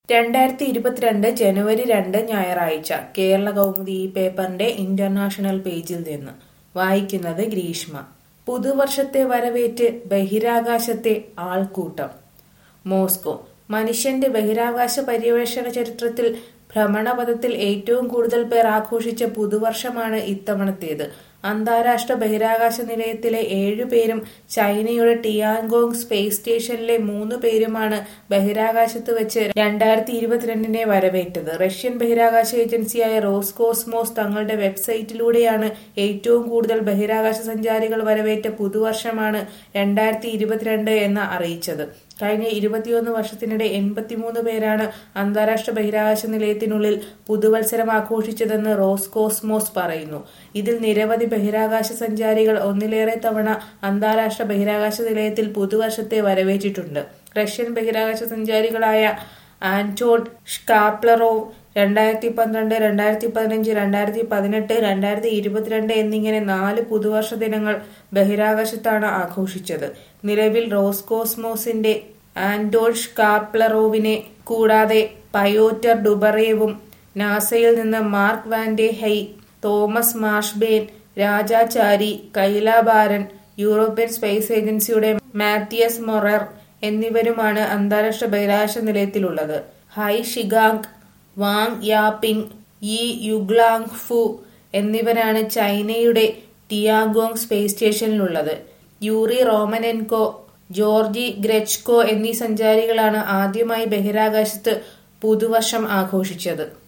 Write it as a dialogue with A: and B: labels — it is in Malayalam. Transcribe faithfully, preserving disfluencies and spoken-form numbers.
A: രണ്ടായിരത്തി ഇരുപത്തിരണ്ട് ജനുവരി രണ്ട് ഞായറാഴ്ച കേരള കൗമുദി ഈ പേപ്പറിന്റെ ഇന്റർനാഷണൽ പേജിൽ നിന്ന് വായിക്കുന്നത് ഗ്രീഷ്മ. പുതുവർഷത്തെ വരവേറ്റ് ബഹിരാകാശത്തെ ആൾക്കൂട്ടം. മോസ്കോ. മനുഷ്യന്റെ ബഹിരാകാശ പര്യവേഷണ ചരിത്രത്തിൽ ഭ്രമണപഥത്തിൽ ഏറ്റവും കൂടുതൽ പേർ ആഘോഷിച്ച പുതുവർഷമാണ് ഇത്തവണത്തേത്. അന്താരാഷ്ട്ര ബഹിരാകാശ നിലയത്തിലെ ഏഴുപേരും ചൈനയുടെ ടിയാൻഗോങ് സ്പേസ് സ്റ്റേഷനിലെ മൂന്ന് പേരുമാണ് ബഹിരാകാശത്ത് വെച്ച് രണ്ടായിരത്തി ഇരുപത്തിരണ്ടിനെ വരവേറ്റത്. റഷ്യൻ ബഹിരാകാശ ഏജൻസിയായ റോസ്കോസ്മോസ് തങ്ങളുടെ വെബ്സൈറ്റിലൂടെയാണ് ഏറ്റവും കൂടുതൽ ബഹിരാകാശ സഞ്ചാരികൾ വരവേറ്റ പുതുവർഷമാണ് രണ്ടായിരത്തി ഇരുപത്തിരണ്ട് എന്ന് അറിയിച്ചത്. കഴിഞ്ഞ ഇരുപത്തിയൊന്ന് വർഷത്തിനിടെ എൺപത്തിമൂന്ന് പേരാണ് അന്താരാഷ്ട്ര ബഹിരാകാശ നിലയത്തിനുള്ളിൽ പുതുവത്സരം ആഘോഷിച്ചതെന്ന് റോസ്കോസ്മോസ് പറയുന്നു. ഇതിൽ നിരവധി ബഹിരാകാശ സഞ്ചാരികൾ ഒന്നിലേറെ തവണ അന്താരാഷ്ട്ര ബഹിരാകാശ നിലയത്തിൽ പുതുവർഷത്തെ വരവേറ്റിട്ടുണ്ട്. റഷ്യൻ ബഹിരാകാശ സഞ്ചാരികളായ ആന്റോൺ ഷ്കാപ്ലറോവ് രണ്ടായിരത്തി പന്ത്രണ്ട്, രണ്ടായിരത്തി പതിനഞ്ച്, രണ്ടായിരത്തി പതിനെട്ട്, രണ്ടായിരത്തി ഇരുപത്തിരണ്ട് എന്നിങ്ങനെ നാല് പുതുവർഷ ദിനങ്ങൾ ബഹിരാകാശത്താണ് ആഘോഷിച്ചത്. നിലവിൽ റോസ്കോസ്മോസിന്റെ ആന്റോൺ ഷ്കാപ്ലറോവിനെ കൂടാതെ പയോറ്റർ ഡുബറേവും നാസയിൽ നിന്ന് Mark Vande Hei, Thomas Marshburn, Raja Chari, Kayla Barron, European space ഏജൻസിയുടെ മാത്തിയസ് മൊറർ എന്നിവരുമാണ് അന്താരാഷ്ട്ര ബഹിരാകാശ നിലയത്തിലുള്ളത്. ഹൈ ഷിഗാങ്, വാങ് യാപിങ്, യി യുഗ്ലാങ് ഫു എന്നിവരാണ് ചൈനയുടെ ടിയാഗോങ് സ്പേസ് സ്റ്റേഷനിലുള്ളത്. യൂറി റോമനെൻകോ, ജോർജി ഗ്രച്കോ എന്നീ സഞ്ചാരികളാണ് ആദ്യമായി ബഹിരാകാശത്ത് പുതുവർഷം ആഘോഷിച്ചത്.